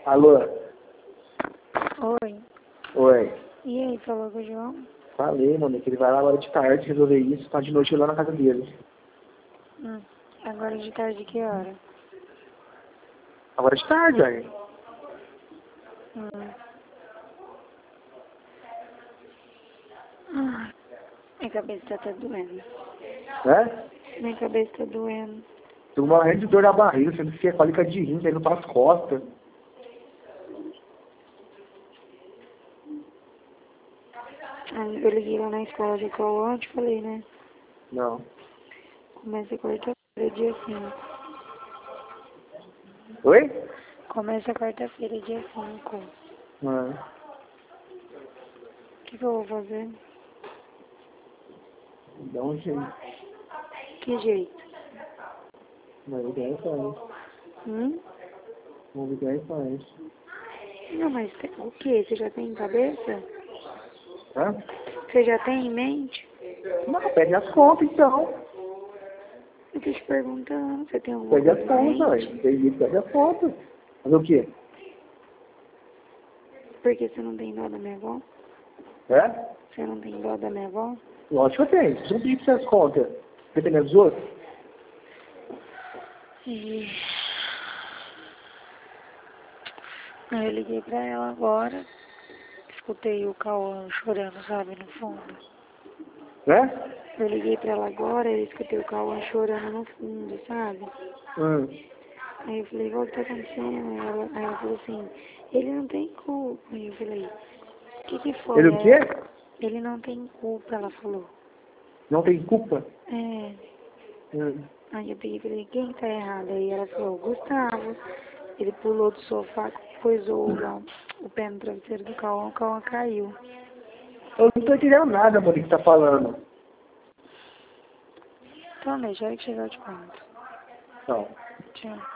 Alô? Oi. Oi. E aí, falou com o João? Falei, mano, que ele vai lá agora de tarde resolver isso, tá de noite lá na casa dele. Agora de tarde, que hora? Agora de tarde, aí. Minha cabeça tá até doendo. Né? Minha cabeça tá doendo. Tô morrendo de dor na barriga, sendo que é cólica de rim, tá indo pras costas. Eu liguei lá na escola de Cauã, te falei, né? Não. Começa quarta-feira, dia 5. Oi? Começa quarta-feira, dia 5. Ah. O que eu vou fazer? Dá um jeito. Que jeito? Vamos ver quem faz. Vamos ver quem faz. Não, mas o que? Você já tem em cabeça? Hã? Você já tem em mente? Não, pede as contas então. Eu tô te perguntando, você tem alguma Pede coisa as em contas, mente? velho. Pede as contas. Fazer o quê? Porque você não tem dó da minha avó? É? Você não tem dó da minha avó? Lógico que eu tenho. Você não pediu as contas. Dependendo dos outros? E... Aí eu liguei pra ela agora, escutei o Cauã chorando, sabe, no fundo. Né? Eu liguei pra ela agora e escutei o Cauã chorando no fundo, sabe? Aí eu falei, o que tá acontecendo? Aí ela falou assim, ele não tem culpa. Aí eu falei, o que foi? Ele o quê? Ele não tem culpa, ela falou. Não tem culpa? É. Hum. Aí eu peguei e falei, quem tá errado? Aí ela falou, Gustavo. Ele pulou do sofá, coisou o pé no travesseiro do Cauã, o Cauã caiu. Eu não tô entendendo nada, mano, que tá falando. Então, deixa, a hora que chegar eu te conto. Não. Tchau.